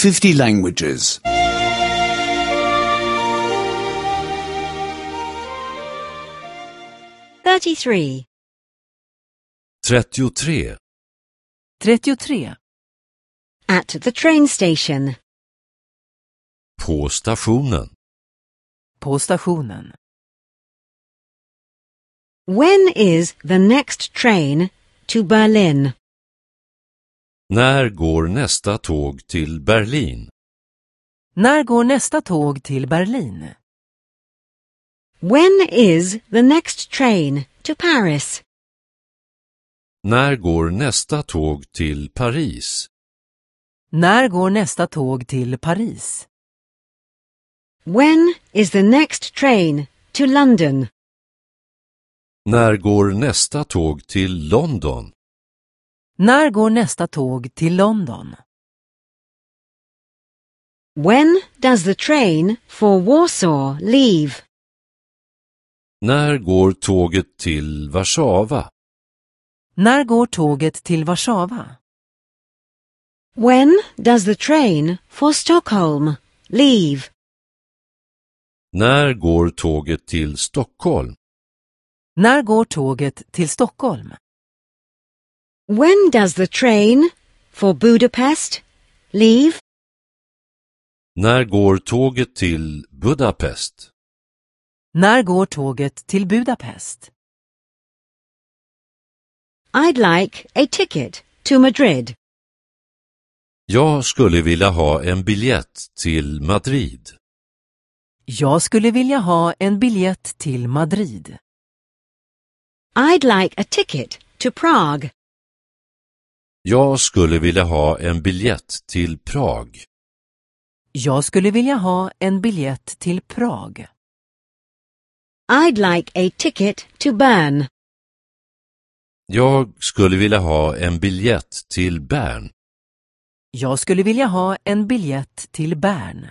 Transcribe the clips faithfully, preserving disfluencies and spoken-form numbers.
fifty languages. thirty-three. trettiotre. trettiotre. At the train station. På stationen. På stationen. When is the next train to Berlin? När går nästa tåg till Berlin? När går nästa tåg till Berlin? When is the next train to Paris? När går nästa tåg till Paris? När går nästa tåg till Paris? When is the next train to London? När går nästa tåg till London? När går nästa tåg till London? When does the train for Warsaw leave? När går tåget till Warszawa? När går tåget till Warszawa? When does the train for Stockholm leave? När går tåget till Stockholm? När går tåget till Stockholm? When does the train for Budapest leave? När går tåget till Budapest? När går tåget till Budapest? I'd like a ticket to Madrid. Jag skulle vilja ha en biljett till Madrid. Jag skulle vilja ha en biljett till Madrid. I'd like a ticket to Prague. Jag skulle vilja ha en biljett till Prag. Jag skulle vilja ha en biljett till Prag. I'd like a ticket to Bern. Jag skulle vilja ha en biljett till Bern. Jag skulle vilja ha en biljett till Bern.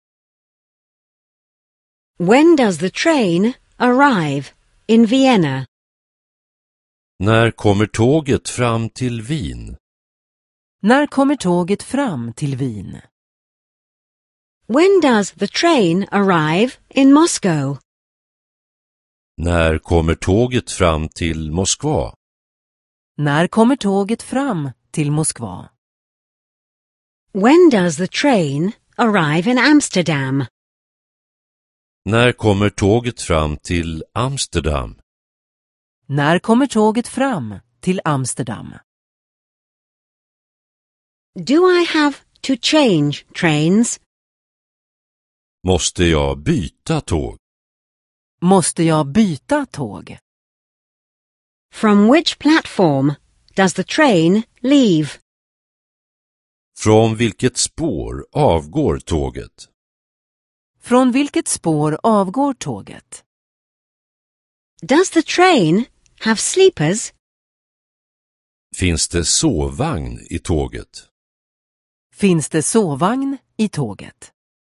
When does the train arrive in Vienna? När kommer tåget fram till Wien? När kommer tåget fram till Wien? When does the train arrive in Moscow? När kommer tåget fram till Moskva? När kommer tåget fram till Moskva? When does the train arrive in Amsterdam? När kommer tåget fram till Amsterdam? När kommer tåget fram till Amsterdam? Do I have to change trains? Måste jag byta tåg? Måste jag byta tåg? From which platform does the train leave? Från vilket spår avgår tåget? Från vilket spår avgår tåget? Does the train have sleepers? Finns det sovvagn i tåget? Finns det sovvagn i tåget?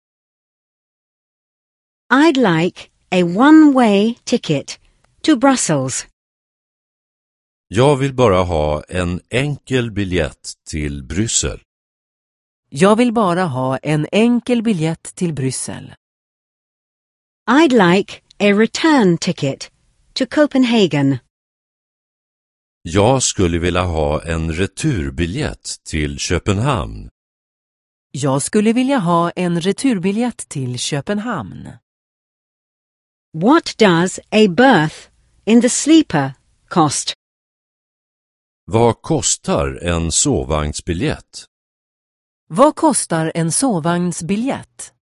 I'd like a one-way ticket to Brussels. Jag vill bara ha en enkel biljett till Bryssel. Jag vill bara ha en enkel biljett till Bryssel. I'd like a return ticket to Copenhagen. Jag skulle vilja ha en returbiljett till Köpenhamn. Jag skulle vilja ha en returbiljett till Köpenhamn. What does a berth in the sleeper cost? Vad kostar en sovvagnsbiljett? Vad kostar en sovvagnsbiljett?